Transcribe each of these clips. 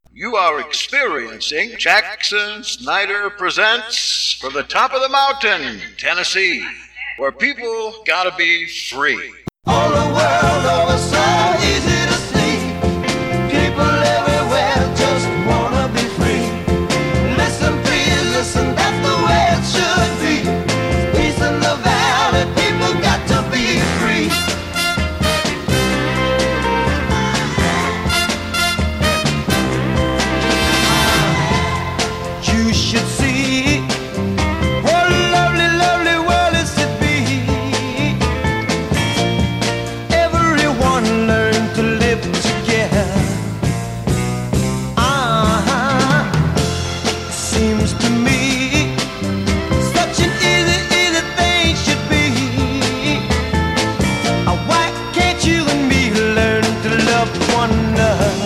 You are experiencing Jackson Snyder Presents From the Top of the Mountain, Tennessee, where people gotta be free. All the world over so easy to see. People everywhere just wanna be free. Listen, please, listen, that's the way it should be. Peace in the valley, people got to be free. You should see what a lovely, lovely world is to be. Everyone learn to live together. Seems to me such an easy thing should be. Why can't you and me learn to love one another?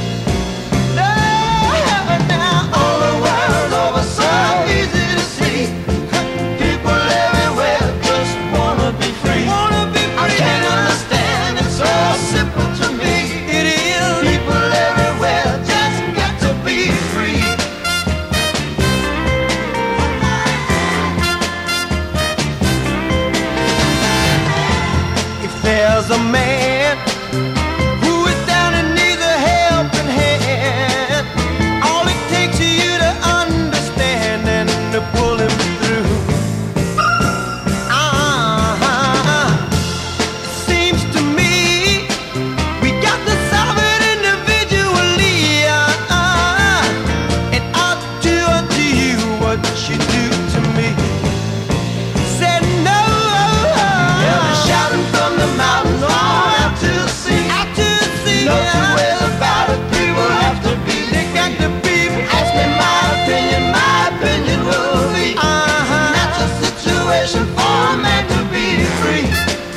Now all the world over so easy to see. People everywhere just wanna be free. I can't understand, it's so simple to me. It is. People everywhere just got to be free. If there's a man who is down and needs a helping hand, all it takes is you to understand and to pull him through. It seems to me we got to solve it individually. And I'll do unto you what you do to me. Said no. Yeah, they're shouting from the mountains all out to the sea. No two ways about it, people have to be. They got to be. Ask me my opinion will be. That's a situation for a man to be free.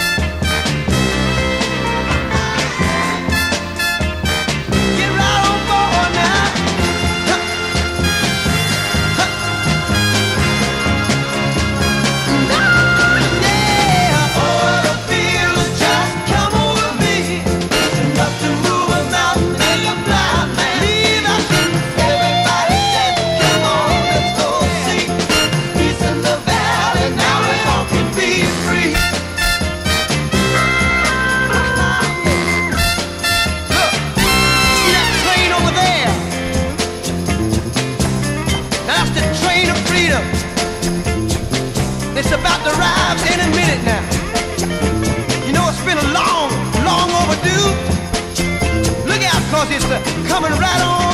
Get right on board now. Yeah, oh, the feeling just come over me. It's enough to move a mountain, make a blind man. Leave out everybody dancing, come on, let's go see. Peace in the valley, now we all can be free. Look, see that train over there? That's the train of freedom. It's about to arrive any minute now. You know it's been a long overdue. Look out, cause it's coming right on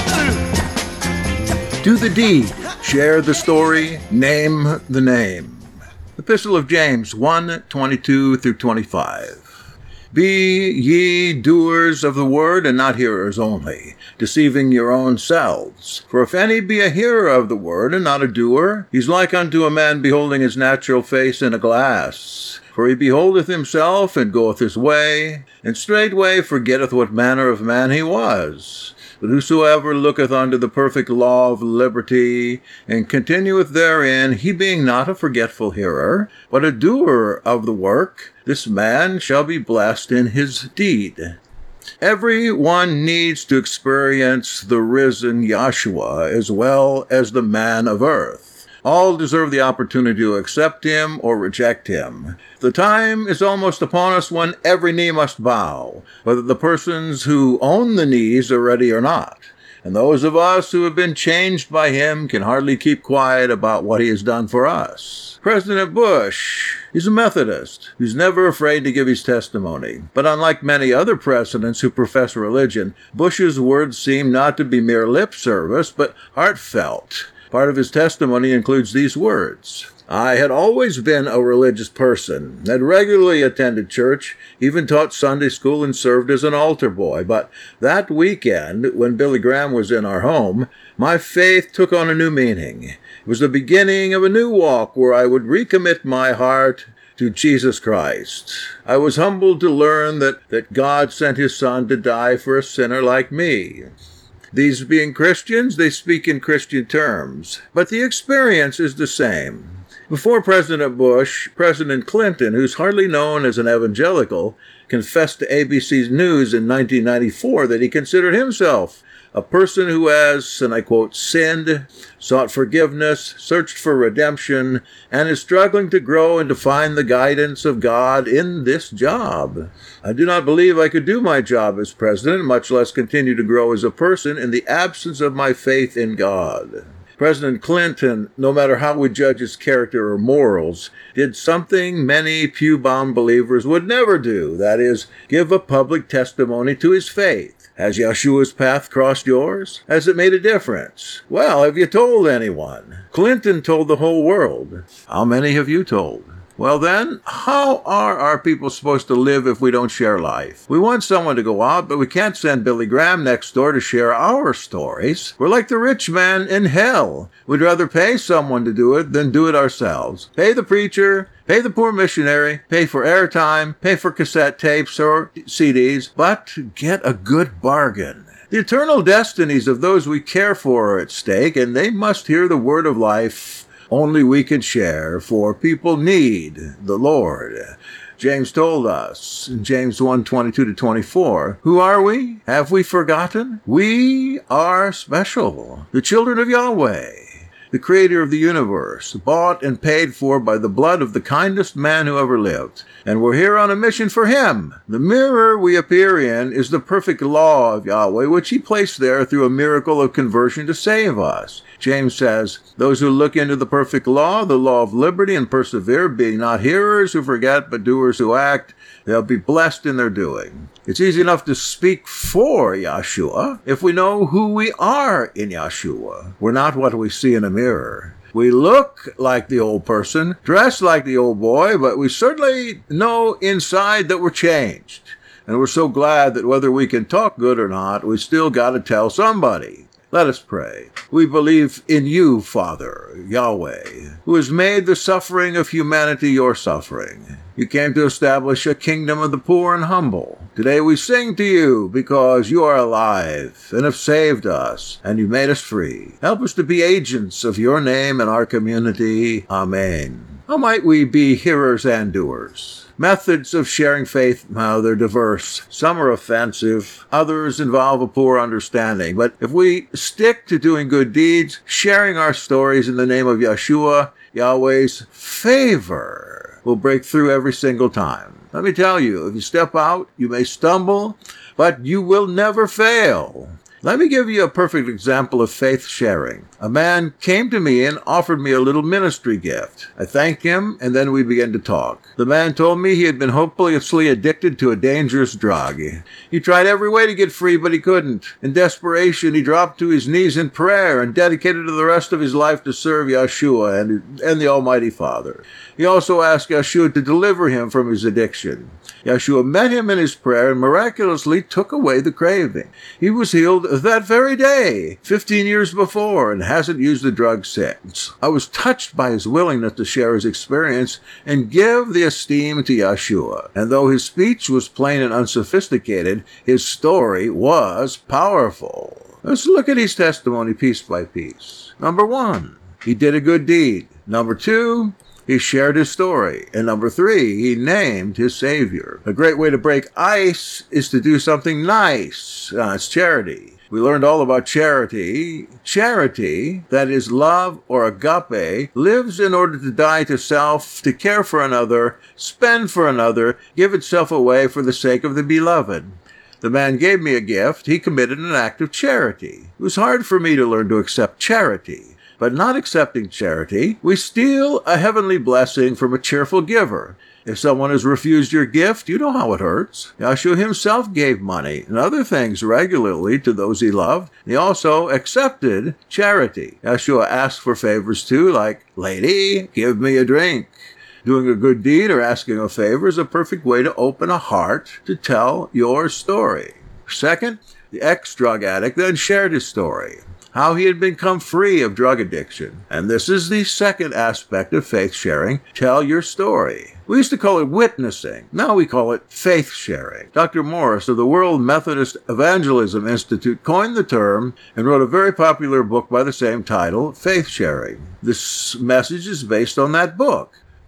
through. Do the deed, share the story, name the name. Epistle of James 1:22 through 25. Be ye doers of the word, and not hearers only, deceiving your own selves. For if any be a hearer of the word, and not a doer, he's like unto a man beholding his natural face in a glass. For he beholdeth himself, and goeth his way, and straightway forgetteth what manner of man he was. But whosoever looketh unto the perfect law of liberty, and continueth therein, he being not a forgetful hearer, but a doer of the work, this man shall be blessed in his deed. Everyone needs to experience the risen Yahshua as well as the man of earth. All deserve the opportunity to accept him or reject him. The time is almost upon us when every knee must bow, whether the persons who own the knees are ready or not. And those of us who have been changed by him can hardly keep quiet about what he has done for us. President Bush, he's a Methodist who's never afraid to give his testimony. But unlike many other presidents who profess religion, Bush's words seem not to be mere lip service, but heartfelt. Part of his testimony includes these words. I had always been a religious person, had regularly attended church, even taught Sunday school and served as an altar boy. But that weekend, when Billy Graham was in our home, my faith took on a new meaning. It was the beginning of a new walk where I would recommit my heart to Jesus Christ. I was humbled to learn that God sent his Son to die for a sinner like me. These being Christians, they speak in Christian terms, but the experience is the same. Before President Bush, President Clinton, who's hardly known as an evangelical, confessed to ABC News in 1994 that he considered himself A person who has, and I quote, sinned, sought forgiveness, searched for redemption, and is struggling to grow and to find the guidance of God in this job. I do not believe I could do my job as president, much less continue to grow as a person in the absence of my faith in God. President Clinton, no matter how we judge his character or morals, did something many pew-bound believers would never do, that is, give a public testimony to his faith. Has Yeshua's path crossed yours? Has it made a difference? Well, have you told anyone? Clinton told the whole world. How many have you told? Well then, how are our people supposed to live if we don't share life? We want someone to go out, but we can't send Billy Graham next door to share our stories. We're like the rich man in hell. We'd rather pay someone to do it than do it ourselves. Pay the preacher, pay the poor missionary, pay for airtime, pay for cassette tapes or CDs, but get a good bargain. The eternal destinies of those we care for are at stake, and they must hear the word of life only we can share, for people need the Lord. James told us in James 1:22-24, who are we? Have we forgotten? We are special, the children of Yahweh, the creator of the universe, bought and paid for by the blood of the kindest man who ever lived. And we're here on a mission for him. The mirror we appear in is the perfect law of Yahweh, which he placed there through a miracle of conversion to save us. James says, those who look into the perfect law, the law of liberty, and persevere, being not hearers who forget, but doers who act, they'll be blessed in their doing. It's easy enough to speak for Yeshua if we know who we are in Yeshua. We're not what we see in a mirror. We look like the old person, dress like the old boy, but we certainly know inside that we're changed. And we're so glad that whether we can talk good or not, we still got to tell somebody. Let us pray. We believe in you, Father, Yahweh, who has made the suffering of humanity your suffering. You came to establish a kingdom of the poor and humble. Today we sing to you because you are alive and have saved us, and you made us free. Help us to be agents of your name in our community. Amen. How might we be hearers and doers? Methods of sharing faith, they're diverse. Some are offensive. Others involve a poor understanding. But if we stick to doing good deeds, sharing our stories in the name of Yeshua, Yahweh's favor will break through every single time. Let me tell you, if you step out, you may stumble, but you will never fail. Let me give you a perfect example of faith sharing. A man came to me and offered me a little ministry gift. I thanked him, and then we began to talk. The man told me he had been hopelessly addicted to a dangerous drug. He tried every way to get free, but he couldn't. In desperation, he dropped to his knees in prayer and dedicated the rest of his life to serve Yeshua and the Almighty Father. He also asked Yeshua to deliver him from his addiction. Yeshua met him in his prayer and miraculously took away the craving. He was healed that very day, 15 years before, and hasn't used the drug since. I was touched by his willingness to share his experience and give the esteem to Yeshua. And though his speech was plain and unsophisticated, his story was powerful. Let's look at his testimony piece by piece. Number 1, he did a good deed. Number 2, he shared his story. And number 3, he named his Savior. A great way to break ice is to do something nice. It's charity. We learned all about charity. Charity, that is love or agape, lives in order to die to self, to care for another, spend for another, give itself away for the sake of the beloved. The man gave me a gift. He committed an act of charity. It was hard for me to learn to accept charity. But not accepting charity, we steal a heavenly blessing from a cheerful giver. If someone has refused your gift, you know how it hurts. Yeshua himself gave money and other things regularly to those he loved. He also accepted charity. Yeshua asked for favors too, like, "Lady, give me a drink." Doing a good deed or asking a favor is a perfect way to open a heart to tell your story. Second, the ex-drug addict then shared his story, how he had become free of drug addiction. And this is the second aspect of faith sharing. Tell your story. We used to call it witnessing. Now we call it faith sharing. Dr. Morris of the World Methodist Evangelism Institute coined the term and wrote a very popular book by the same title, Faith Sharing. This message is based on that book.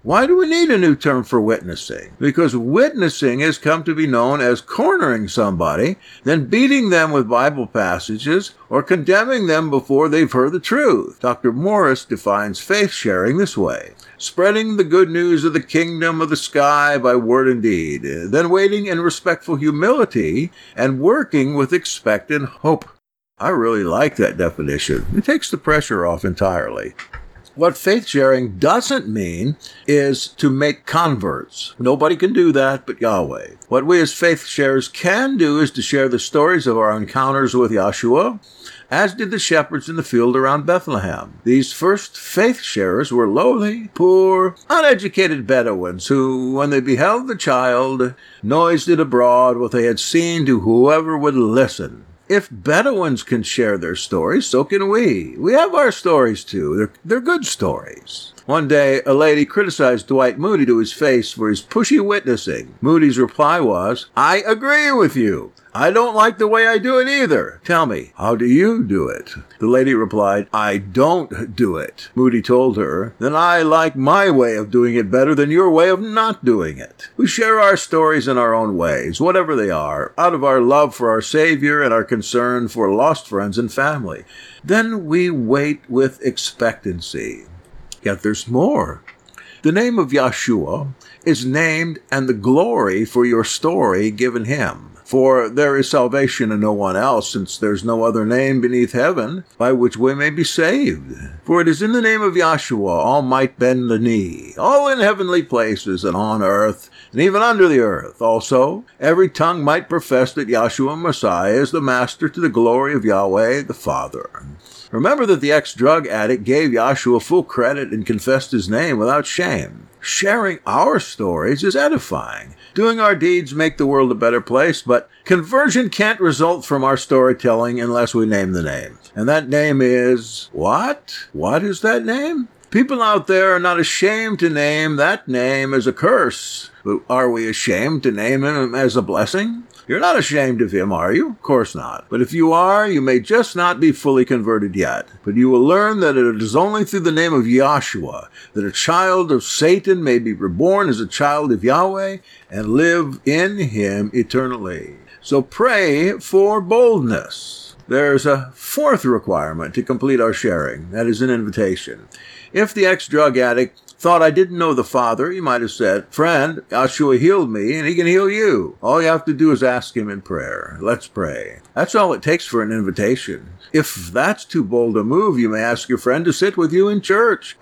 Why do we need a new term for witnessing? Because witnessing has come to be known as cornering somebody, then beating them with Bible passages or condemning them before they've heard the truth. Dr. Morris defines faith sharing this way: spreading the good news of the kingdom of the sky by word and deed, then waiting in respectful humility and working with expectant hope. I really like that definition. It takes the pressure off entirely. What faith sharing doesn't mean is to make converts. Nobody can do that but Yahweh. What we as faith sharers can do is to share the stories of our encounters with Yahshua, as did the shepherds in the field around Bethlehem. These first faith sharers were lowly, poor, uneducated Bedouins who, when they beheld the child, noised it abroad what they had seen to whoever would listen. If Bedouins can share their stories, so can we. We have our stories too. They're good stories. One day, a lady criticized Dwight Moody to his face for his pushy witnessing. Moody's reply was, "I agree with you. I don't like the way I do it either. Tell me, how do you do it?" The lady replied, "I don't do it." Moody told her, "Then I like my way of doing it better than your way of not doing it." We share our stories in our own ways, whatever they are, out of our love for our Savior and our concern for lost friends and family. Then we wait with expectancy. Yet there's more. The name of Yahshua is named and the glory for your story given him. For there is salvation in no one else, since there's no other name beneath heaven by which we may be saved. For it is in the name of Yahshua all might bend the knee, all in heavenly places and on earth, and even under the earth. Also, every tongue might profess that Yahshua Messiah is the Master to the glory of Yahweh the Father. Remember that the ex-drug addict gave Yahshua full credit and confessed his name without shame. Sharing our stories is edifying. Doing our deeds make the world a better place, but conversion can't result from our storytelling unless we name the name. And that name is what? What is that name? People out there are not ashamed to name that name as a curse. But are we ashamed to name him as a blessing? You're not ashamed of him, are you? Of course not. But if you are, you may just not be fully converted yet. But you will learn that it is only through the name of Yahshua that a child of Satan may be reborn as a child of Yahweh and live in him eternally. So pray for boldness. There's a fourth requirement to complete our sharing. That is an invitation. If the ex-drug addict thought I didn't know the Father, he might have said, "Friend, Yahshua healed me, and he can heal you. All you have to do is ask him in prayer." Let's pray. That's all it takes for an invitation. If that's too bold a move, you may ask your friend to sit with you in church.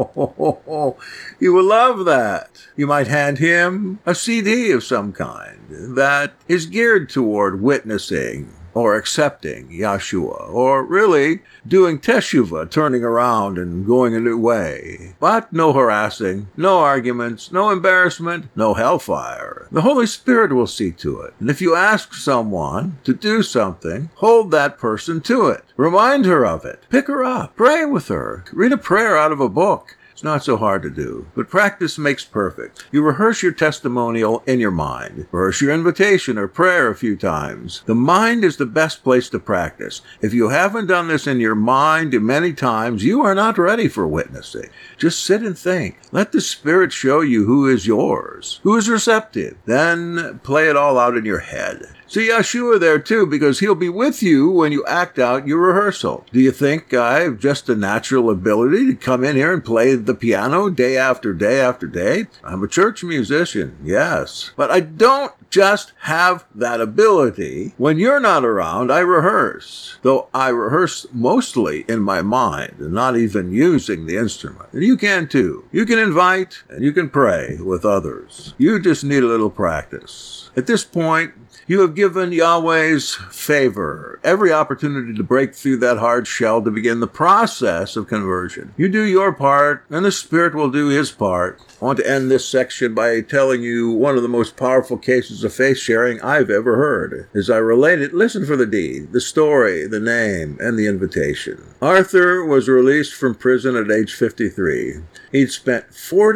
Oh, you will love that. You might hand him a CD of some kind that is geared toward witnessing or accepting Yahshua, or really doing teshuvah, turning around and going a new way. But no harassing, no arguments, no embarrassment, no hellfire. The Holy Spirit will see to it. And if you ask someone to do something, hold that person to it. Remind her of it. Pick her up. Pray with her. Read a prayer out of a book. It's not so hard to do, but practice makes perfect. You rehearse your testimonial in your mind. Rehearse your invitation or prayer a few times. The mind is the best place to practice. If you haven't done this in your mind many times, you are not ready for witnessing. Just sit and think. Let the Spirit show you who is yours, who is receptive. Then play it all out in your head. See Yahshua there too, because he'll be with you when you act out your rehearsal. Do you think I have just a natural ability to come in here and play the piano day after day after day? I'm a church musician, yes. But I don't just have that ability. When you're not around, I rehearse. Though I rehearse mostly in my mind and not even using the instrument. And you can too. You can invite and you can pray with others. You just need a little practice. At this point, you have given Yahweh's favor every opportunity to break through that hard shell to begin the process of conversion. You do your part, and the Spirit will do his part. I want to end this section by telling you one of the most powerful cases of faith sharing I've ever heard. As I relate it, listen for the deed, the story, the name, and the invitation. Arthur was released from prison at age 53. He'd spent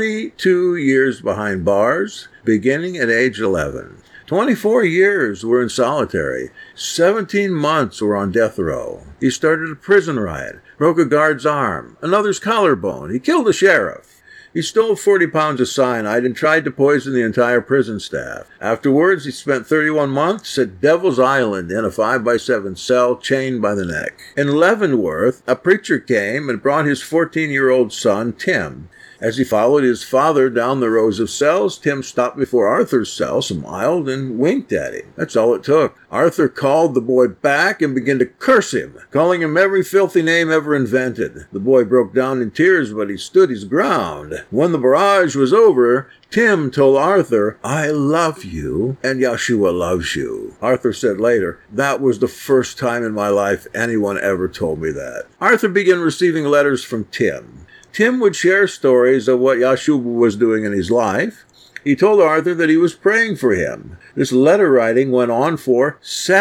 42 years behind bars, beginning at age 11. 24 years were in solitary. 17 months were on death row. He started a prison riot, broke a guard's arm, another's collarbone. He killed a sheriff. He stole 40 pounds of cyanide and tried to poison the entire prison staff. Afterwards, he spent 31 months at Devil's Island in a 5x7 cell chained by the neck. In Leavenworth, a preacher came and brought his 14-year-old son, Tim. As he followed his father down the rows of cells, Tim stopped before Arthur's cell, smiled, and winked at him. That's all it took. Arthur called the boy back and began to curse him, calling him every filthy name ever invented. The boy broke down in tears, but he stood his ground. When the barrage was over, Tim told Arthur, "I love you, and Yeshua loves you." Arthur said later, "That was the first time in my life anyone ever told me that." Arthur began receiving letters from Tim. Tim would share stories of what Yeshua was doing in his life. He told Arthur that he was praying for him. This letter writing went on for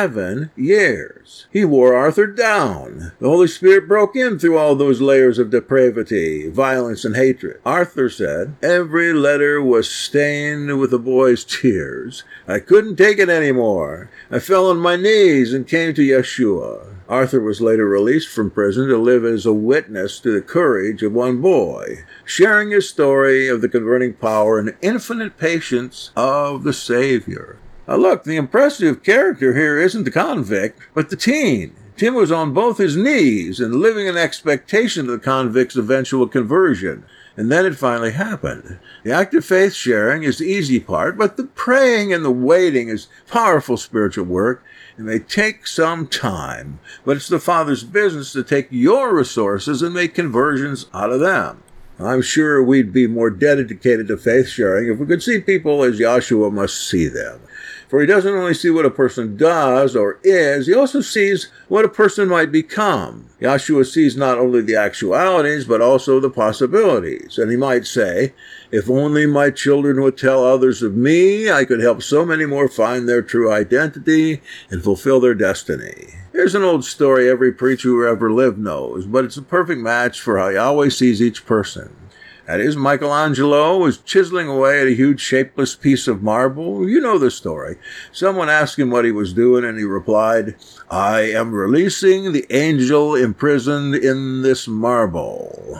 7 years. He wore Arthur down. The Holy Spirit broke in through all those layers of depravity, violence, and hatred. Arthur said, "Every letter was stained with the boy's tears. I couldn't take it anymore. I fell on my knees and came to Yeshua." Arthur was later released from prison to live as a witness to the courage of one boy, sharing his story of the converting power and infinite patience of the Savior. Now look, the impressive character here isn't the convict, but the teen. Tim was on both his knees and living in expectation of the convict's eventual conversion. And then it finally happened. The act of faith sharing is the easy part, but the praying and the waiting is powerful spiritual work. It may take some time, but it's the Father's business to take your resources and make conversions out of them. I'm sure we'd be more dedicated to faith sharing if we could see people as Yeshua must see them. For he doesn't only see what a person does or is, he also sees what a person might become. Yeshua sees not only the actualities, but also the possibilities. And he might say, "If only my children would tell others of me, I could help so many more find their true identity and fulfill their destiny." Here's an old story every preacher who ever lived knows, but it's a perfect match for how Yahweh sees each person. That is, Michelangelo was chiseling away at a huge shapeless piece of marble. You know the story. Someone asked him what he was doing, and he replied, "I am releasing the angel imprisoned in this marble."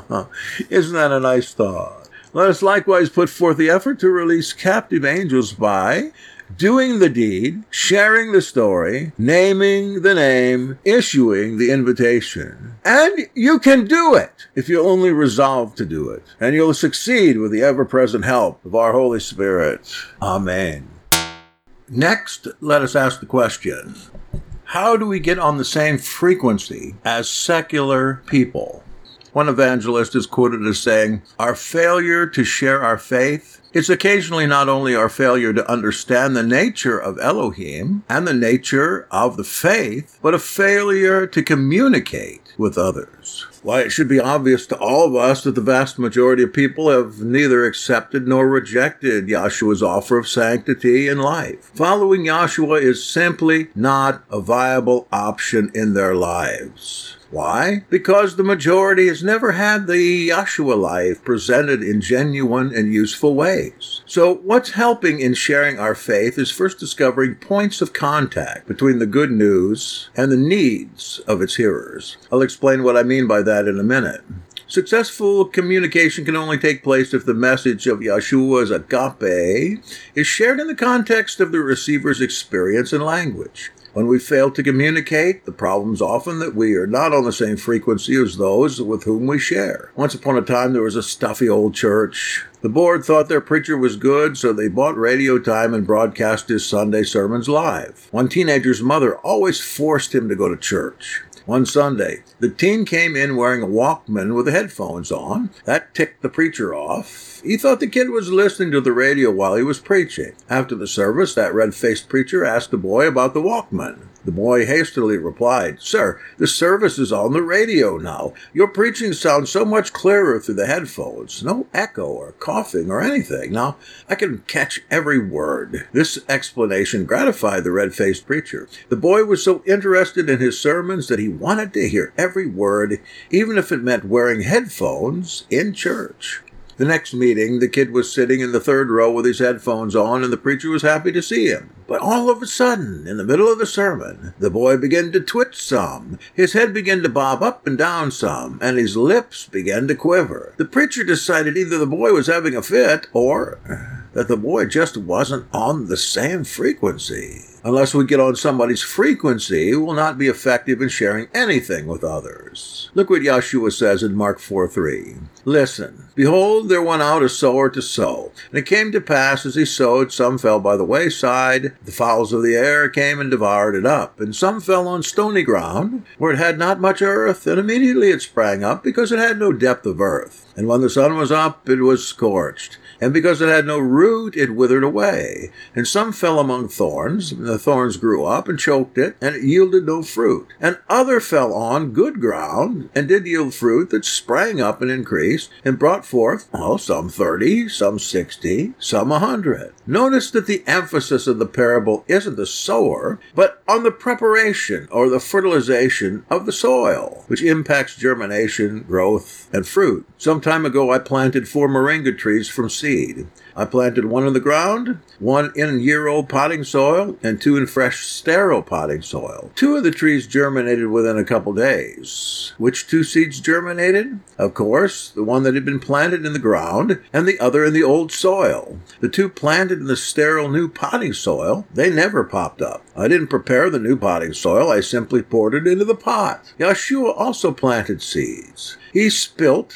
Isn't that a nice thought? Let us likewise put forth the effort to release captive angels by doing the deed, sharing the story, naming the name, issuing the invitation. And you can do it if you only resolve to do it. And you'll succeed with the ever-present help of our Holy Spirit. Amen. Next, let us ask the question, how do we get on the same frequency as secular people? One evangelist is quoted as saying, "Our failure to share our faith is occasionally not only our failure to understand the nature of Elohim and the nature of the faith, but a failure to communicate with others." Why, it should be obvious to all of us that the vast majority of people have neither accepted nor rejected Yahshua's offer of sanctity and life. Following Yahshua is simply not a viable option in their lives. Why? Because the majority has never had the Yahshua life presented in genuine and useful ways. So what's helping in sharing our faith is first discovering points of contact between the good news and the needs of its hearers. I'll explain what I mean by that in a minute. Successful communication can only take place if the message of Yahshua's agape is shared in the context of the receiver's experience and language. When we fail to communicate, the problem's often that we are not on the same frequency as those with whom we share. Once upon a time, there was a stuffy old church. The board thought their preacher was good, so they bought radio time and broadcast his Sunday sermons live. One teenager's mother always forced him to go to church. One Sunday, the teen came in wearing a Walkman with the headphones on. That ticked the preacher off. He thought the kid was listening to the radio while he was preaching. After the service, that red-faced preacher asked the boy about the Walkman. The boy hastily replied, "Sir, the service is on the radio now. Your preaching sounds so much clearer through the headphones. No echo or coughing or anything. Now, I can catch every word." This explanation gratified the red-faced preacher. The boy was so interested in his sermons that he wanted to hear every word, even if it meant wearing headphones in church. The next meeting, the kid was sitting in the third row with his headphones on, and the preacher was happy to see him. But all of a sudden, in the middle of the sermon, the boy began to twitch some, his head began to bob up and down some, and his lips began to quiver. The preacher decided either the boy was having a fit, or that the boy just wasn't on the same frequency. Unless we get on somebody's frequency, we'll not be effective in sharing anything with others. Look what Yeshua says in Mark 4:3. Listen, behold, there went out a sower to sow. And it came to pass, as he sowed, some fell by the wayside. The fowls of the air came and devoured it up. And some fell on stony ground, where it had not much earth, and immediately it sprang up, because it had no depth of earth. And when the sun was up, it was scorched. And because it had no root, it withered away. And some fell among thorns, and the thorns grew up and choked it, and it yielded no fruit. And other fell on good ground, and did yield fruit that sprang up and increased, and brought forth, some 30, some 60, some 100. Notice that the emphasis of the parable isn't the sower, but on the preparation or the fertilization of the soil, which impacts germination, growth, and fruit. Some time ago, I planted 4 moringa trees from seed. I planted 1 in the ground, 1 in year-old potting soil, and 2 in fresh, sterile potting soil. 2 of the trees germinated within a couple days. Which 2 seeds germinated? Of course, the one that had been planted in the ground, and the other in the old soil. The 2 planted in the sterile new potting soil, they never popped up. I didn't prepare the new potting soil, I simply poured it into the pot. Yeshua also planted seeds. He spelt.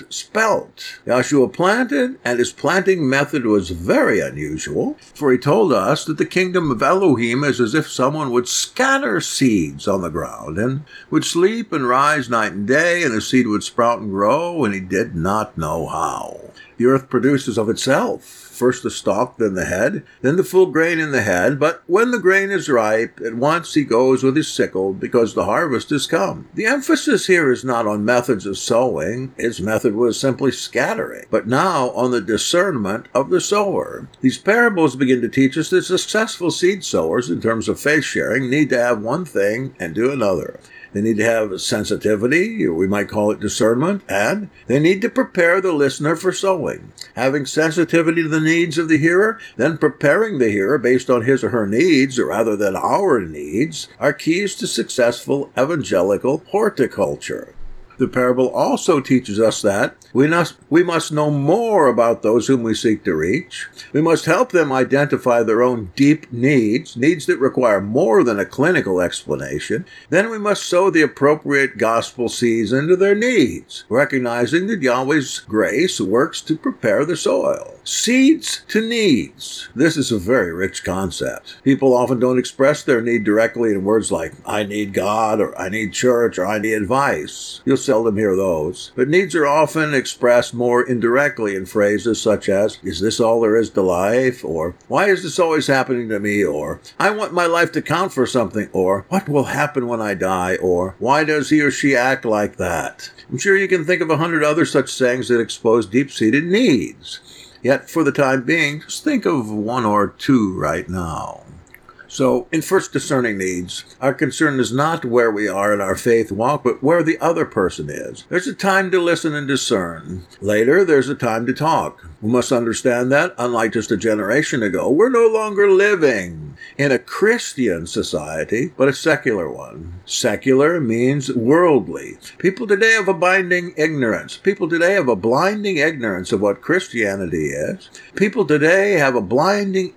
Yeshua planted, and his planting method was very unusual, for he told us that the kingdom of Elohim is as if someone would scatter seeds on the ground, and would sleep and rise night and day, and the seed would sprout and grow, and he did not know how. The earth produces of itself. First the stalk, then the head, then the full grain in the head. But when the grain is ripe, at once he goes with his sickle, because the harvest is come. The emphasis here is not on methods of sowing. His method was simply scattering, but now on the discernment of the sower. These parables begin to teach us that successful seed sowers, in terms of faith sharing, need to have one thing and do another. They need to have sensitivity, or we might call it discernment, and they need to prepare the listener for sowing. Having sensitivity to the needs of the hearer, then preparing the hearer based on his or her needs rather than our needs, are keys to successful evangelical horticulture. The parable also teaches us that we must know more about those whom we seek to reach. We must help them identify their own deep needs that require more than a clinical explanation. Then we must sow the appropriate gospel seeds into their needs, recognizing that Yahweh's grace works to prepare the soil. Seeds to needs. This is a very rich concept. People often don't express their need directly in words like, I need God, or I need church, or I need advice. You'll seldom hear those. But needs are often expressed more indirectly in phrases such as, is this all there is to life? Or, why is this always happening to me? Or, I want my life to count for something. Or, what will happen when I die? Or, why does he or she act like that? I'm sure you can think of 100 other such sayings that expose deep-seated needs. Yet, for the time being, just think of 1 or 2 right now. So, in first discerning needs, our concern is not where we are in our faith walk, but where the other person is. There's a time to listen and discern. Later, there's a time to talk. We must understand that, unlike just a generation ago, we're no longer living in a Christian society, but a secular one. Secular means worldly. People today have a blinding ignorance. People today have a blinding ignorance of what Christianity is. People today have a blinding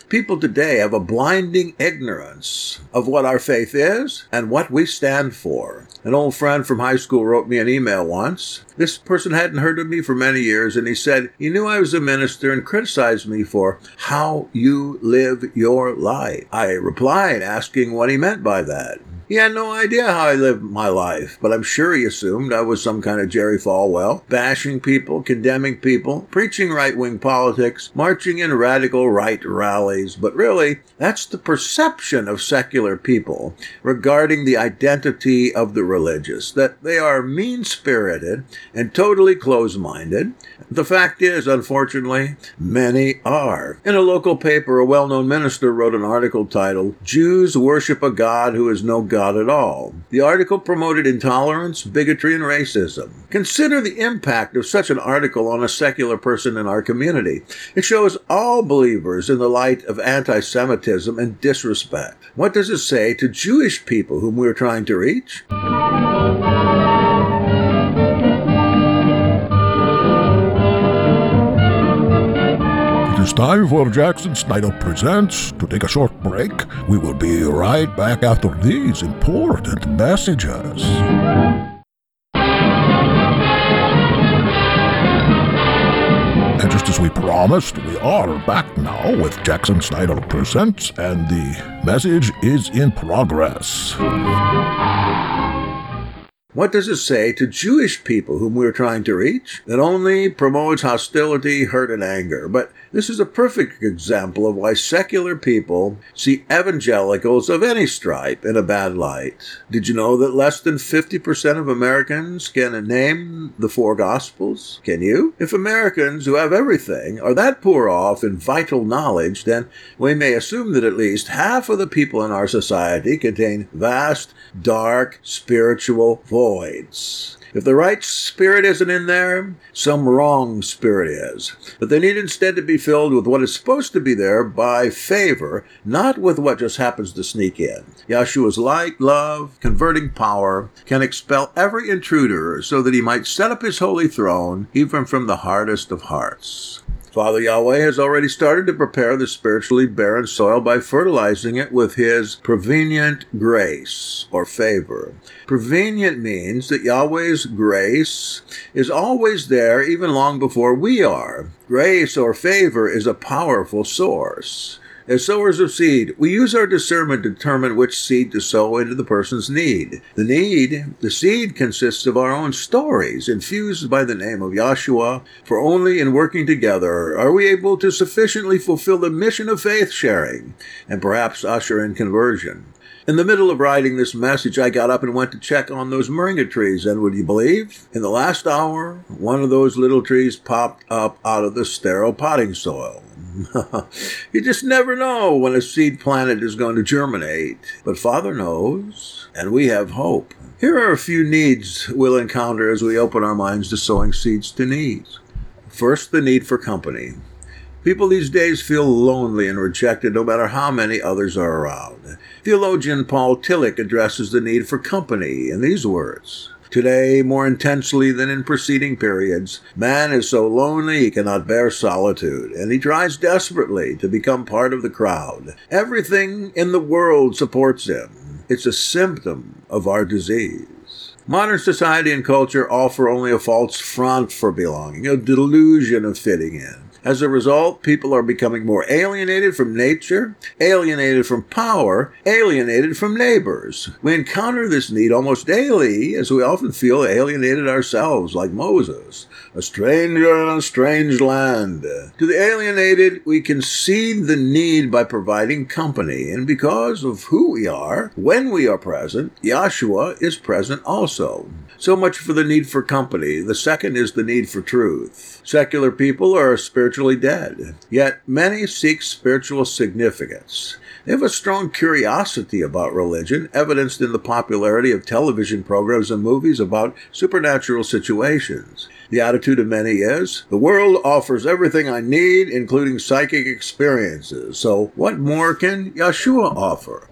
ignorance of what our faith is and what we stand for. An old friend from high school wrote me an email once. This person hadn't heard of me for many years, and he said, he knew I was a minister and criticized me for how you live your life. I replied, asking what he meant by that. He had no idea how I lived my life, but I'm sure he assumed I was some kind of Jerry Falwell, bashing people, condemning people, preaching right-wing politics, marching in radical right rallies. But really, that's the perception of secular people regarding the identity of the religious, that they are mean-spirited and totally close-minded. The fact is, unfortunately, many are. In a local paper, a well-known minister wrote an article titled, Jews Worship a God Who is No God God at all. The article promoted intolerance, bigotry, and racism. Consider the impact of such an article on a secular person in our community. It shows all believers in the light of anti-Semitism and disrespect. What does it say to Jewish people whom we're trying to reach? It's time for Jackson Snyder Presents to take a short break. We will be right back after these important messages. And just as we promised, we are back now with Jackson Snyder Presents, and the message is in progress. What does it say to Jewish people whom we're trying to reach? It only promotes hostility, hurt, and anger. But this is a perfect example of why secular people see evangelicals of any stripe in a bad light. Did you know that less than 50% of Americans can name the 4 Gospels? Can you? If Americans who have everything are that poor off in vital knowledge, then we may assume that at least half of the people in our society contain vast, dark, spiritual voids. If the right spirit isn't in there, some wrong spirit is. But they need instead to be filled with what is supposed to be there by favor, not with what just happens to sneak in. Yeshua's light, love, converting power can expel every intruder so that he might set up his holy throne even from the hardest of hearts. Father Yahweh has already started to prepare the spiritually barren soil by fertilizing it with his prevenient grace, or favor. Prevenient means that Yahweh's grace is always there even long before we are. Grace or favor is a powerful source. As sowers of seed, we use our discernment to determine which seed to sow into the person's need. The seed consists of our own stories, infused by the name of Yahshua, for only in working together are we able to sufficiently fulfill the mission of faith sharing, and perhaps usher in conversion. In the middle of writing this message, I got up and went to check on those moringa trees, and would you believe? In the last hour, one of those little trees popped up out of the sterile potting soil. You just never know when a seed planted is going to germinate. But Father knows, and we have hope. Here are a few needs we'll encounter as we open our minds to sowing seeds to needs. First, the need for company. People these days feel lonely and rejected no matter how many others are around. Theologian Paul Tillich addresses the need for company in these words. Today, more intensely than in preceding periods, man is so lonely he cannot bear solitude, and he tries desperately to become part of the crowd. Everything in the world supports him. It's a symptom of our disease. Modern society and culture offer only a false front for belonging, a delusion of fitting in. As a result, people are becoming more alienated from nature, alienated from power, alienated from neighbors. We encounter this need almost daily, as we often feel alienated ourselves, like Moses, a stranger in a strange land. To the alienated, we concede the need by providing company, and because of who we are, when we are present, Yahshua is present also. So much for the need for company. The second is the need for truth. Secular people are spiritually dead, yet many seek spiritual significance. They have a strong curiosity about religion, evidenced in the popularity of television programs and movies about supernatural situations. The attitude of many is, the world offers everything I need, including psychic experiences, so what more can Yeshua offer?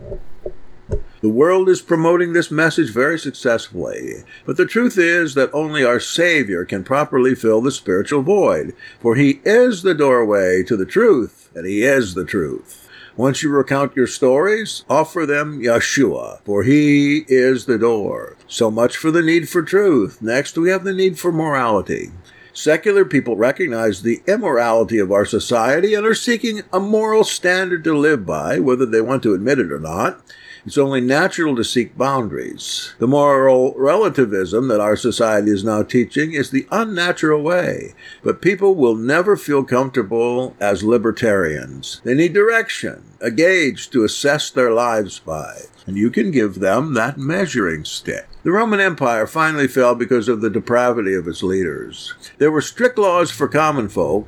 The world is promoting this message very successfully, but the truth is that only our Savior can properly fill the spiritual void, for He is the doorway to the truth, and He is the truth. Once you recount your stories, offer them Yeshua, for He is the door. So much for the need for truth. Next, we have the need for morality. Secular people recognize the immorality of our society and are seeking a moral standard to live by, whether they want to admit it or not. It's only natural to seek boundaries. The moral relativism that our society is now teaching is the unnatural way, but people will never feel comfortable as libertarians. They need direction, a gauge to assess their lives by, and you can give them that measuring stick. The Roman Empire finally fell because of the depravity of its leaders. There were strict laws for common folks,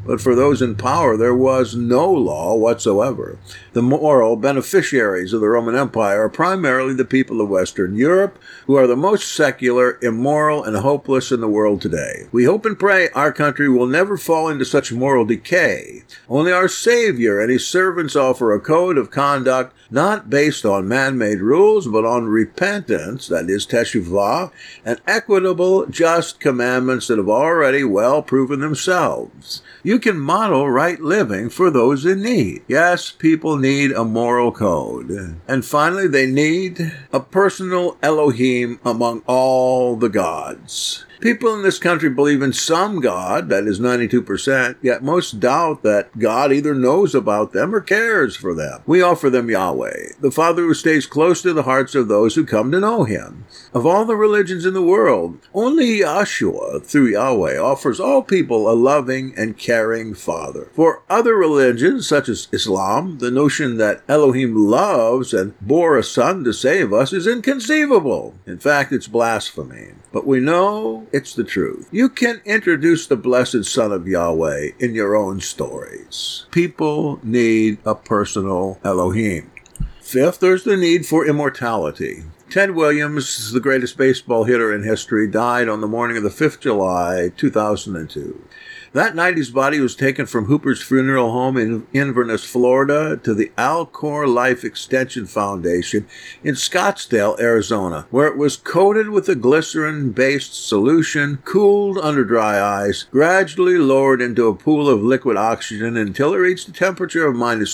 But for those in power, there was no law whatsoever. The moral beneficiaries of the Roman Empire are primarily the people of Western Europe, who are the most secular, immoral, and hopeless in the world today. We hope and pray our country will never fall into such moral decay. Only our Savior and his servants offer a code of conduct not based on man-made rules, but on repentance, that is, teshuvah, and equitable, just commandments that have already well proven themselves. You can model right living for those in need. Yes, people need a moral code. And finally, they need a personal Elohim among all the gods. People in this country believe in some God, that is 92%, yet most doubt that God either knows about them or cares for them. We offer them Yahweh, the Father who stays close to the hearts of those who come to know him. Of all the religions in the world, only Yahshua, through Yahweh, offers all people a loving and caring Father. For other religions, such as Islam, the notion that Elohim loves and bore a son to save us is inconceivable. In fact, it's blasphemy. But we know it's the truth. You can introduce the blessed Son of Yahweh in your own stories. People need a personal Elohim. Fifth, there's the need for immortality. Ted Williams, the greatest baseball hitter in history, died on the morning of the 5th July, 2002. That night, his body was taken from Hooper's funeral home in Inverness, Florida, to the Alcor Life Extension Foundation in Scottsdale, Arizona, where it was coated with a glycerin-based solution, cooled under dry ice, gradually lowered into a pool of liquid oxygen until it reached a temperature of minus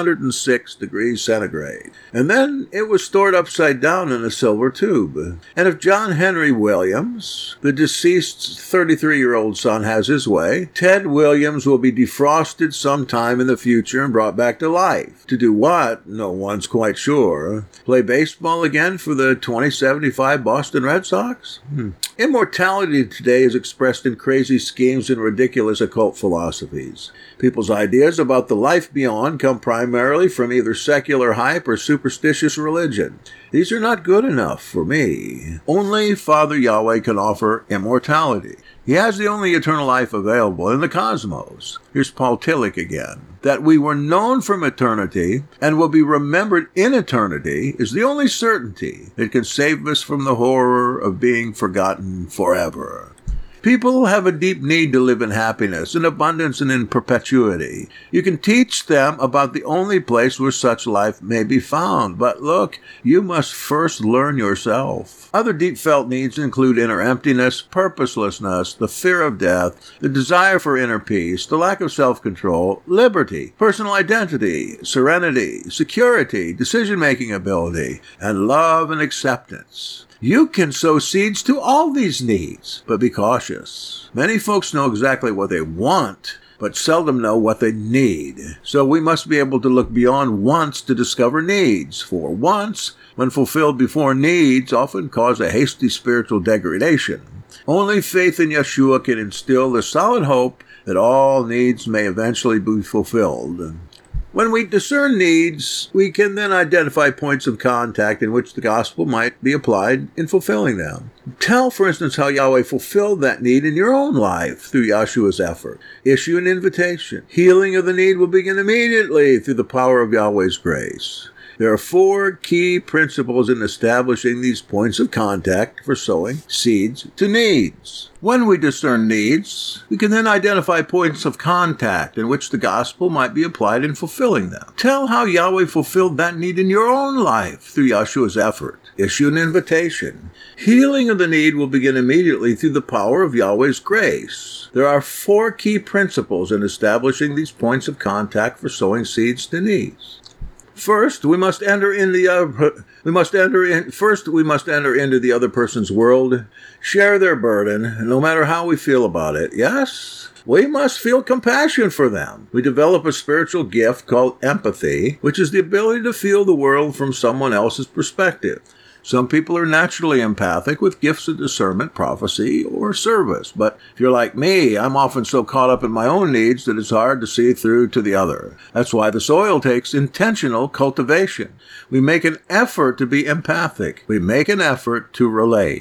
206 degrees centigrade. And then it was stored upside down in a silver tube. And if John Henry Williams, the deceased's 33-year-old son, has his way, Ted Williams will be defrosted sometime in the future and brought back to life. To do what? No one's quite sure. Play baseball again for the 2075 Boston Red Sox? Immortality today is expressed in crazy schemes and ridiculous occult philosophies. People's ideas about the life beyond come primarily from either secular hype or superstitious religion. These are not good enough for me. Only Father Yahweh can offer immortality. He has the only eternal life available in the cosmos. Here's Paul Tillich again. That we were known from eternity and will be remembered in eternity is the only certainty that can save us from the horror of being forgotten forever. People have a deep need to live in happiness, in abundance, and in perpetuity. You can teach them about the only place where such life may be found. But look, you must first learn yourself. Other deep-felt needs include inner emptiness, purposelessness, the fear of death, the desire for inner peace, the lack of self-control, liberty, personal identity, serenity, security, decision-making ability, and love and acceptance. You can sow seeds to all these needs, but be cautious. Many folks know exactly what they want, but seldom know what they need. So we must be able to look beyond wants to discover needs. For wants, when fulfilled before needs, often cause a hasty spiritual degradation. Only faith in Yeshua can instill the solid hope that all needs may eventually be fulfilled. When we discern needs, we can then identify points of contact in which the gospel might be applied in fulfilling them. Tell, for instance, how Yahweh fulfilled that need in your own life through Yahshua's effort. Issue an invitation. Healing of the need will begin immediately through the power of Yahweh's grace. There are 4 key principles in establishing these points of contact for sowing seeds to needs. When we discern needs, we can then identify points of contact in which the gospel might be applied in fulfilling them. Tell how Yahweh fulfilled that need in your own life through Yahshua's effort. Issue an invitation. Healing of the need will begin immediately through the power of Yahweh's grace. There are 4 key principles in establishing these points of contact for sowing seeds to needs. First, we must enter into the other person's world, share their burden, no matter how we feel about it. Yes, we must feel compassion for them. We develop a spiritual gift called empathy, which is the ability to feel the world from someone else's perspective. Some people are naturally empathic with gifts of discernment, prophecy, or service. But if you're like me, I'm often so caught up in my own needs that it's hard to see through to the other. That's why the soil takes intentional cultivation. We make an effort to be empathic. We make an effort to relate.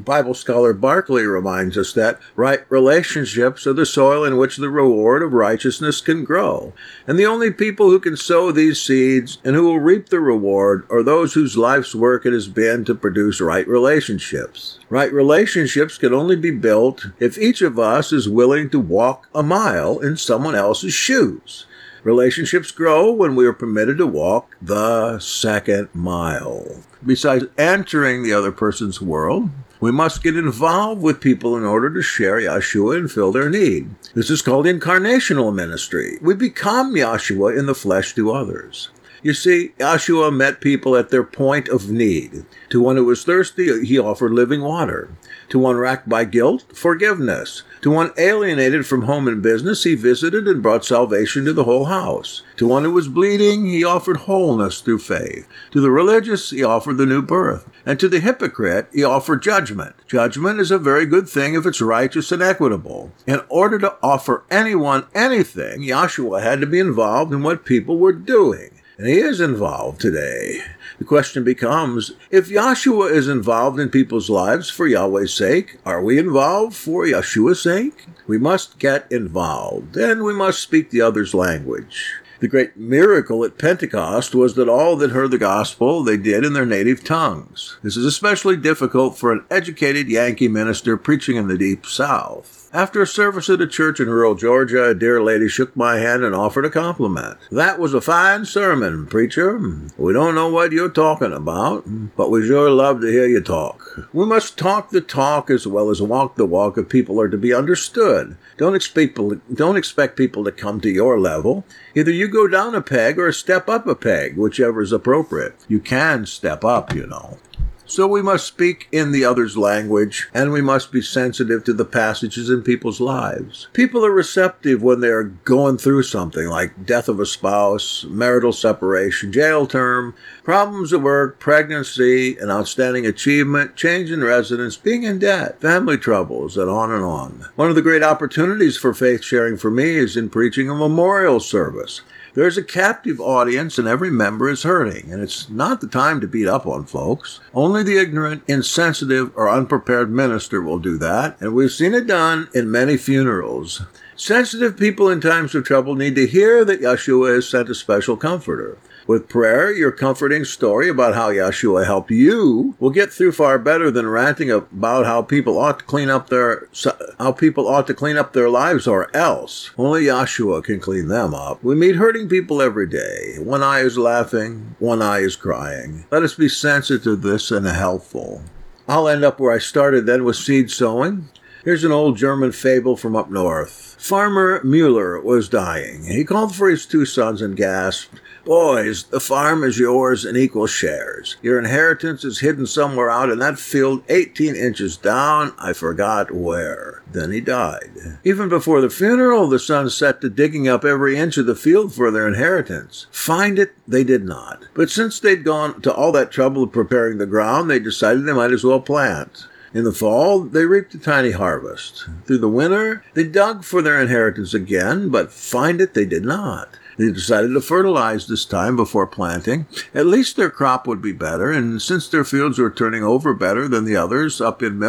Bible scholar Barclay reminds us that right relationships are the soil in which the reward of righteousness can grow. And the only people who can sow these seeds and who will reap the reward are those whose life's work it has been to produce right relationships. Right relationships can only be built if each of us is willing to walk a mile in someone else's shoes. Relationships grow when we are permitted to walk the second mile. Besides entering the other person's world, we must get involved with people in order to share Yeshua and fill their need. This is called incarnational ministry. We become Yeshua in the flesh to others. You see, Yeshua met people at their point of need. To one who was thirsty, he offered living water. To one racked by guilt, forgiveness. To one alienated from home and business, he visited and brought salvation to the whole house. To one who was bleeding, he offered wholeness through faith. To the religious, he offered the new birth. And to the hypocrite, he offered judgment. Judgment is a very good thing if it's righteous and equitable. In order to offer anyone anything, Yeshua had to be involved in what people were doing. And he is involved today. The question becomes, if Yeshua is involved in people's lives for Yahweh's sake, are we involved for Yeshua's sake? We must get involved, and we must speak the other's language. The great miracle at Pentecost was that all that heard the gospel, they did in their native tongues. This is especially difficult for an educated Yankee minister preaching in the deep South. After a service at a church in rural Georgia, a dear lady shook my hand and offered a compliment. "That was a fine sermon, preacher. We don't know what you're talking about, but we sure love to hear you talk." We must talk the talk as well as walk the walk if people are to be understood. Don't expect people to come to your level. Either you go down a peg or step up a peg, whichever is appropriate. You can step up, you know. So we must speak in the other's language, and we must be sensitive to the passages in people's lives. People are receptive when they are going through something like death of a spouse, marital separation, jail term, problems at work, pregnancy, an outstanding achievement, change in residence, being in debt, family troubles, and on and on. One of the great opportunities for faith sharing for me is in preaching a memorial service. There's a captive audience and every member is hurting, and it's not the time to beat up on folks. Only the ignorant, insensitive, or unprepared minister will do that, and we've seen it done in many funerals. Sensitive people in times of trouble need to hear that Yeshua has sent a special comforter. With prayer, your comforting story about how Yeshua helped you will get through far better than ranting about how people ought to clean up their lives, or else. Only Yeshua can clean them up. We meet hurting people every day. One eye is laughing, one eye is crying. Let us be sensitive to this and helpful. I'll end up where I started then with seed sowing. Here's an old German fable from up north. Farmer Müller was dying. He called for his 2 sons and gasped, "Boys, the farm is yours in equal shares. Your inheritance is hidden somewhere out in that field 18 inches down, I forgot where." Then he died. Even before the funeral, the sons set to digging up every inch of the field for their inheritance. Find it, they did not. But since they'd gone to all that trouble of preparing the ground, they decided they might as well plant. In the fall, they reaped a tiny harvest. Through the winter, they dug for their inheritance again, but find it they did not. They decided to fertilize this time before planting. At least their crop would be better, and since their fields were turning over better than the others up in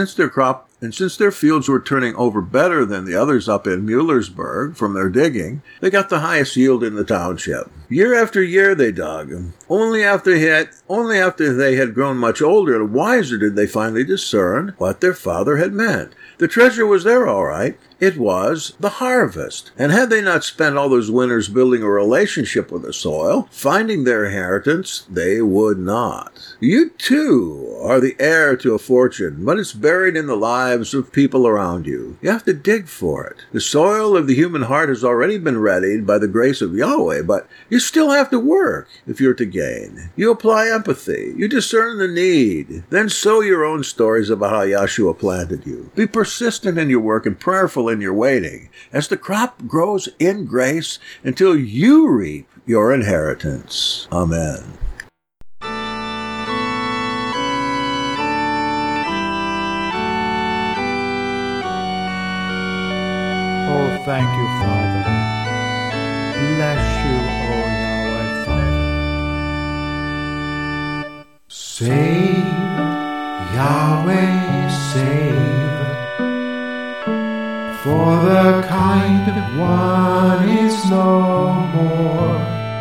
Muellersburg from their digging, they got the highest yield in the township. Year after year they dug. Only after they had grown much older and wiser did they finally discern what their father had meant. The treasure was there, all right. It was the harvest. And had they not spent all those winters building a relationship with the soil, finding their inheritance, they would not. You, too, are the heir to a fortune, but it's buried in the lives of people around you. You have to dig for it. The soil of the human heart has already been readied by the grace of Yahweh, but you still have to work if you're to gain. You apply empathy. You discern the need. Then sow your own stories about how Yeshua planted you. Be persistent in your work and prayerful in your waiting as the crop grows in grace until you reap your inheritance. Amen. Oh, thank you, Father. Bless you, oh Yahweh, Father. Say, Yahweh, find one is no more,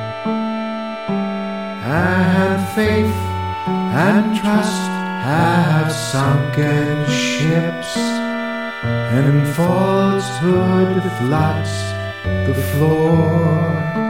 and faith and trust have sunken ships, and falsehood floods the floor.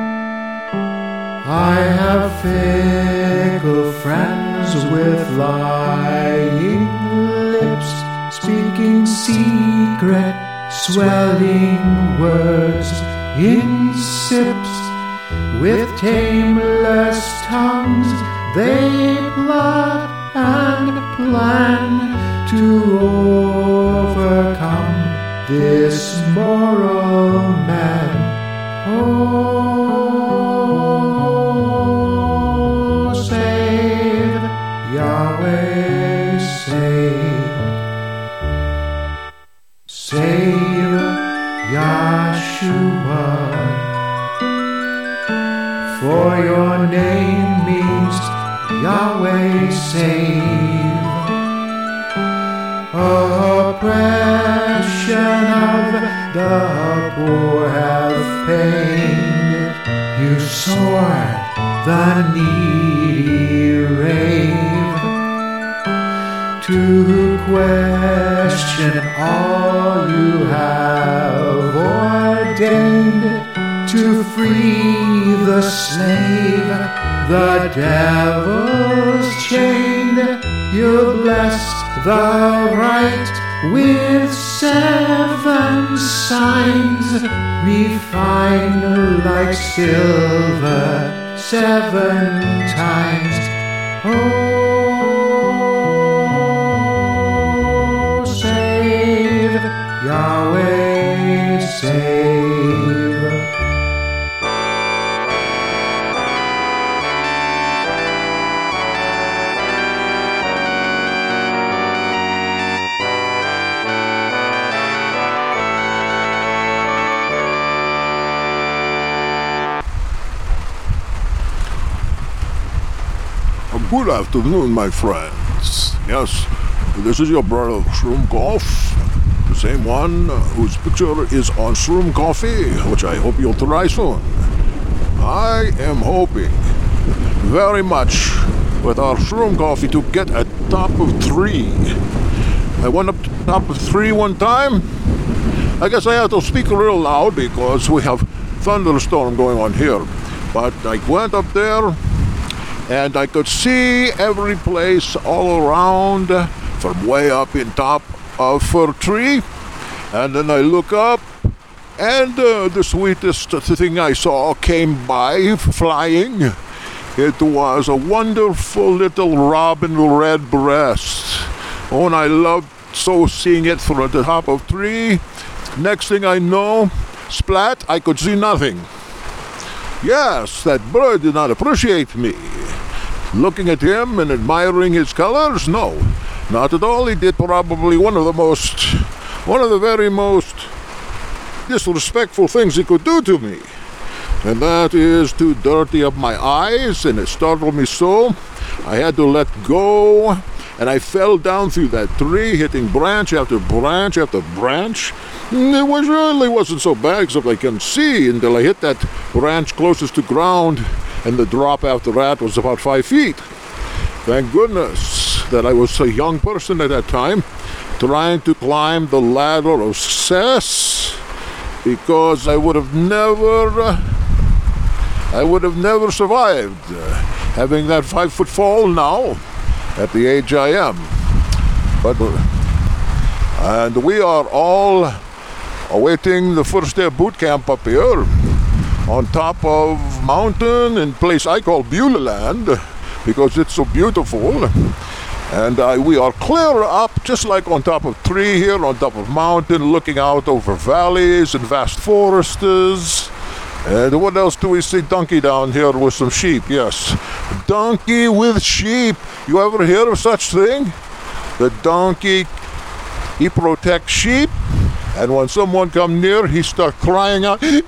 I have fickle friends with lying lips, speaking secret, swelling words in sips. With tameless tongues they plot and plan to overcome this moral man. Oh, save, Yahweh, save. Save, Yahshua. For your name means Yahweh save. Oppression of the poor have pained. You sword the needy rave. To question all you have ordained, to free the slave, the devil's chained. You bless the right with 7 signs, refined like silver 7 times. Oh, save, Yahweh, save. Good afternoon, my friends. Yes, this is your brother Shroom Golf, the same one whose picture is on Shroom Coffee, which I hope you'll try soon. I am hoping very much with our Shroom Coffee to get a top of 3. I went up to top of 3 one time. I guess I have to speak real loud because we have thunderstorm going on here. But I went up there, and I could see every place all around from way up in top of fir tree. And then I look up, and the sweetest thing I saw came by flying. It was a wonderful little robin redbreast. Oh, and I loved so seeing it from the top of tree. Next thing I know, splat, I could see nothing. Yes, that bird did not appreciate me. Looking at him and admiring his colors? No, not at all. He did probably one of the very most disrespectful things he could do to me. And that is to dirty up my eyes, and it startled me so. I had to let go, and I fell down through that tree, hitting branch after branch after branch. It really wasn't so bad, except I can see, until I hit that branch closest to ground, and the drop after that was about 5 feet. Thank goodness that I was a young person at that time, trying to climb the ladder of success, because I would have never survived having that 5-foot fall now at the age I am. And we are all awaiting the first day of boot camp up here on top of mountain in place I call Beulah Land, because it's so beautiful. And we are clear up, just like on top of tree here, on top of mountain, looking out over valleys and vast forests. And what else do we see? Donkey down here with some sheep. Yes, donkey with sheep. You ever hear of such thing? The donkey, he protects sheep. And when someone come near, he start crying out, like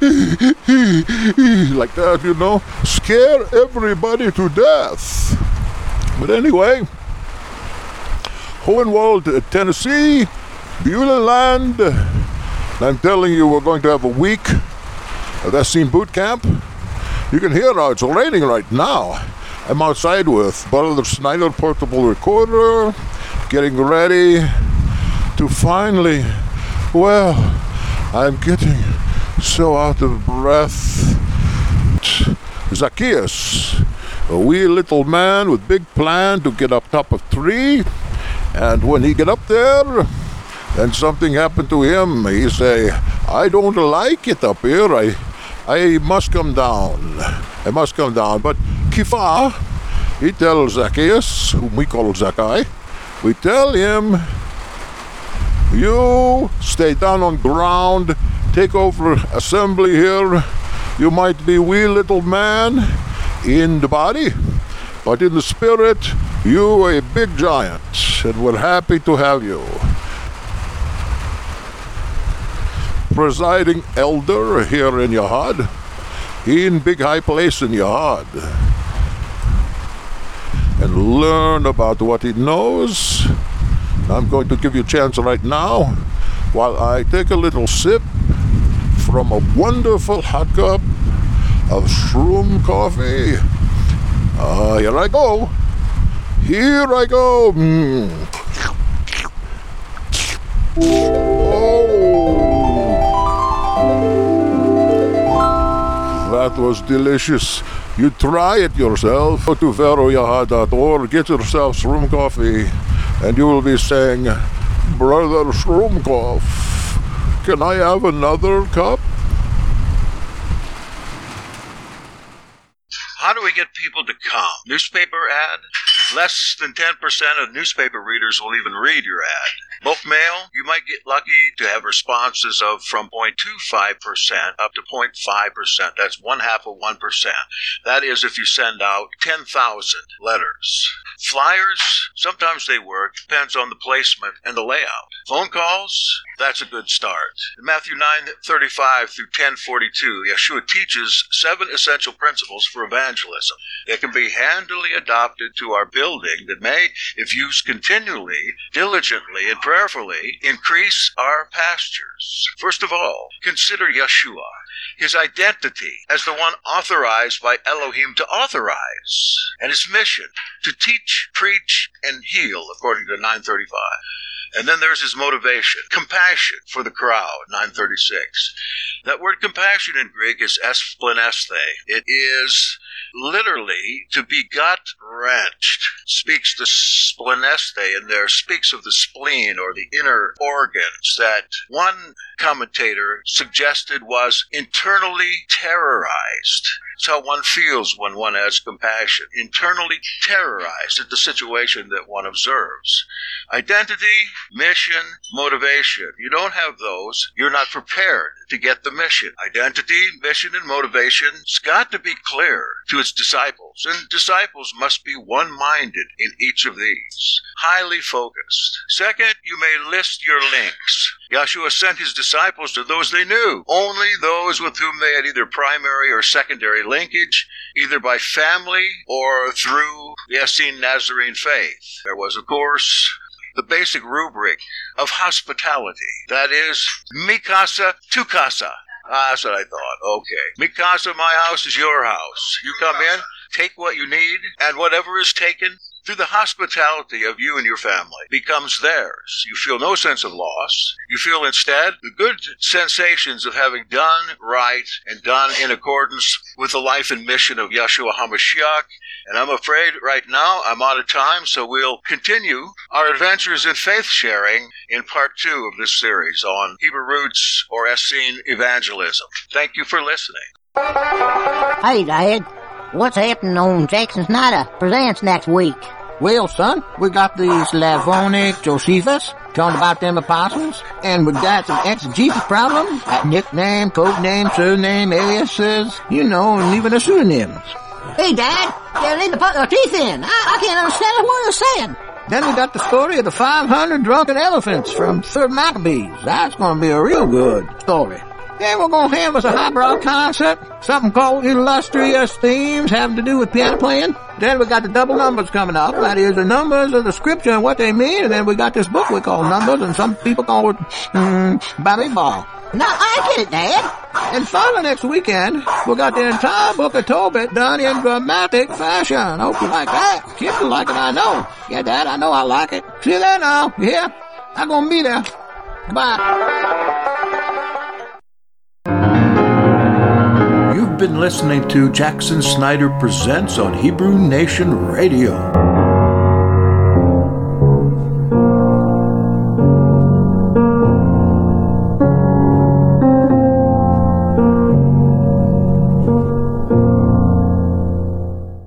that, you know, scare everybody to death. But anyway, Hohenwald, Tennessee, Beulah Land, I'm telling you, we're going to have a week of Essene boot camp. You can hear how it's raining right now. I'm outside with Brother Snyder portable recorder, getting ready to finally, well, I'm getting so out of breath. Zacchaeus, a wee little man with big plan to get up top of tree, and when he get up there, then something happened to him. He say, I don't like it up here. I must come down. I must come down. But Kifa, he tells Zacchaeus, whom we call Zacchaeus, we tell him, you stay down on ground, take over assembly here. You might be wee little man in the body, but in the spirit, you a big giant, and we're happy to have you. Presiding elder here in Yahad, in big high place in Yahad, and learn about what he knows. I'm going to give you a chance right now while I take a little sip from a wonderful hot cup of shroom coffee. Here I go. Here I go. Oh, that was delicious. You try it yourself. Go to veroyahad.org, get yourself shroom coffee, and you will be saying, Brother Shroomkopf, can I have another cup? How do we get people to come? Newspaper ad? Less than 10% of newspaper readers will even read your ad. Bulk mail, you might get lucky to have responses of from 0.25% up to 0.5%. That's 0.5%. That is if you send out 10,000 letters. Flyers, sometimes they work. Depends on the placement and the layout. Phone calls, that's a good start. In Matthew 9:35 through 10:42, Yeshua teaches 7 essential principles for evangelism. They can be handily adopted to our building that may, if used continually, diligently, and prayerfully, increase our pastures. First of all, consider Yeshua, his identity as the one authorized by Elohim to authorize, and his mission to teach, preach, and heal, according to 9:35. And then there's his motivation, compassion for the crowd, 9:36. That word compassion in Greek is esplanesthe. It is literally to be gut-wrenched. Speaks the splenesthe in there, speaks of the spleen or the inner organs that one commentator suggested was internally terrorized. It's how one feels when one has compassion. Internally terrorized at the situation that one observes. Identity, mission, motivation. You don't have those, you're not prepared to get the mission. Identity, mission, and motivation's got to be clear to its disciples. And disciples must be one-minded in each of these. Highly focused. Second, you may list your links. Yeshua sent his disciples to those they knew, only those with whom they had either primary or secondary linkage, either by family or through the Essene Nazarene faith. There was, of course, the basic rubric of hospitality. That is, mi casa, tu casa. That's what I thought. Okay. Mi casa, my house, is your house. You come in, take what you need, and whatever is taken through the hospitality of you and your family becomes theirs. You feel no sense of loss. You feel instead the good sensations of having done right and done in accordance with the life and mission of Yeshua HaMashiach. And I'm afraid right now I'm out of time, so we'll continue our adventures in faith sharing in part 2 of this series on Hebrew roots or Essene evangelism. Thank you for listening. Hey, Dad. What's happening on Jackson Snyder Presents next week? Well, son, we got these Slavonic Josephus, talking about them apostles, and we got some exegesis problems, like nickname, code name, surname, aliases, and even the pseudonyms. Hey, Dad, they need to put their teeth in. I can't understand what you're saying. Then we got the story of the 500 drunken elephants from 3rd Maccabees. That's going to be a real good story. Then we're going to have us a highbrow concept, something called illustrious themes having to do with piano playing. Then we got the double numbers coming up. That is the numbers of the scripture and what they mean. And then we got this book we call Numbers, and some people call it Babyball. No, I get it, Dad. And finally next weekend, we got the entire book of Tobit done in dramatic fashion. Hope you like that. Kids will like it, I know. Yeah, Dad, I know I like it. See you there now. You hear? I'm gonna be there. Bye. You've been listening to Jackson Snyder Presents on Hebrew Nation Radio.